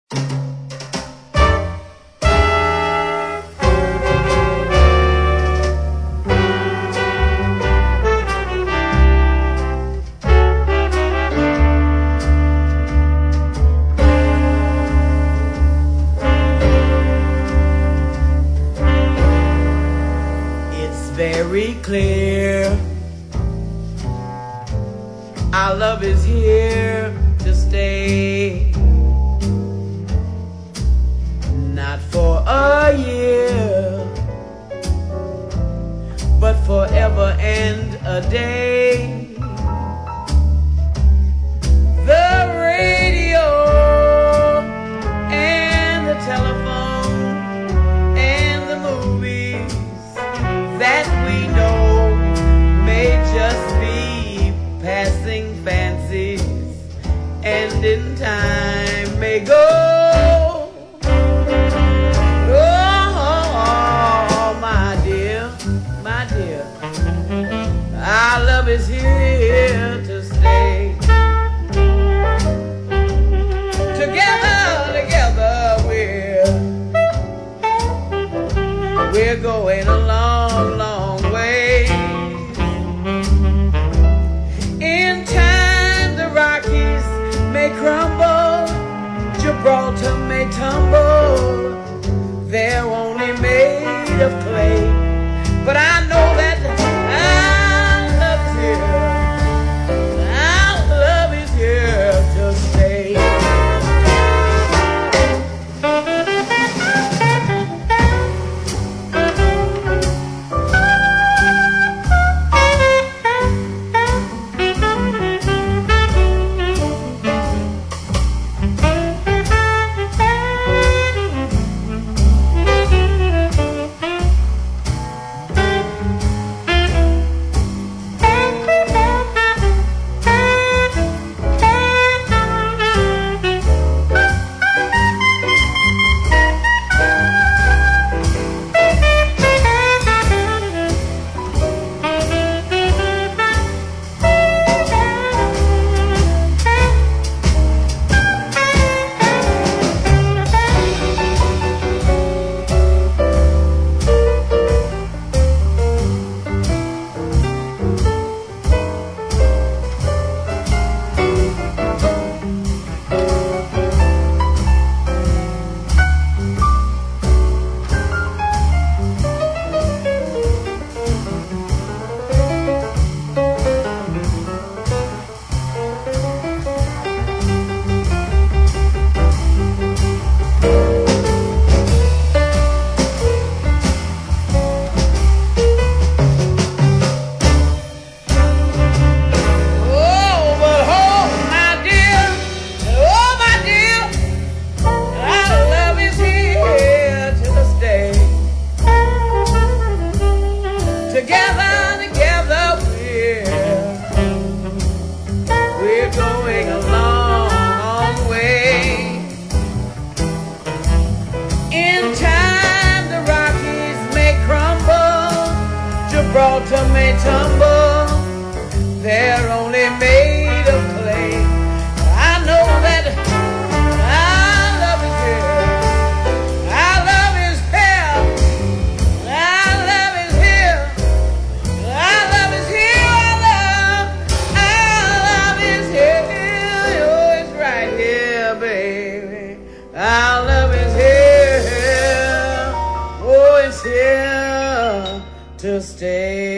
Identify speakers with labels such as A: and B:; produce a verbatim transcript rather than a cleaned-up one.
A: Very clear, our love is here to stay, not for a year, but forever and a day. The radio and the telephone and the movies that we know may just be passing fancies, and in time may go. Oh, my dear, my dear, our love is here to stay. Together, together we're we're going along long way. In time the Rockies may crumble, Gibraltar may tumble, they're only made of clay, but I know that our love is here, our love is here to stay. Gibraltar may tumble, they're only made of clay. I know that our love is here, our love is here, our love is here, our love is here, our love, our love is here. Oh, it's right here, baby. Our love is here. Oh, it's here to stay.